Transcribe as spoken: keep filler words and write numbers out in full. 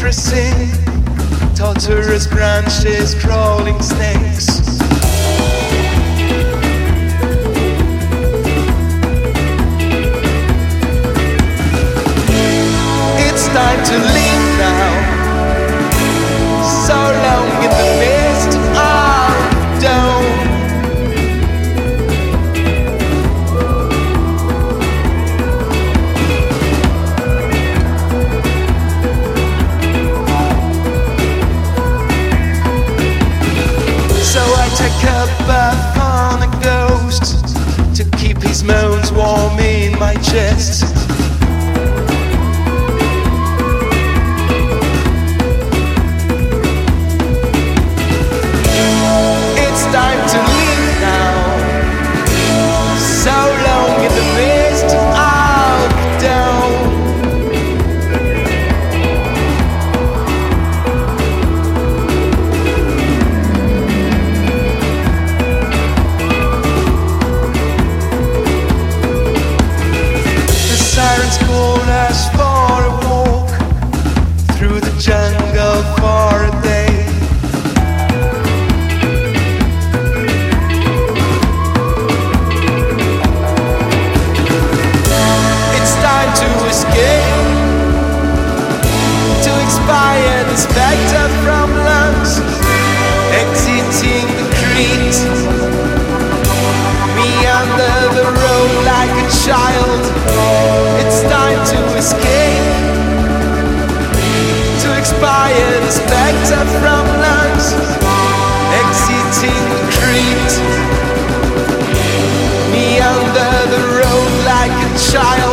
secrecy, torturous branches, crawling snakes. It's time to leave now. So long in the mist of dawn. So I take a bath on a ghost to keep his moans warm in my chest. It's time to leave now. So long in the mist of dawn. Sirens call us for a walk through the jungle for a day. It's time to escape, to expire the spectre from lungs, exiting the creek. Me under the road like a child. It's time to escape, to expire the spectre from lungs, exiting the creek. Me under the road like a child.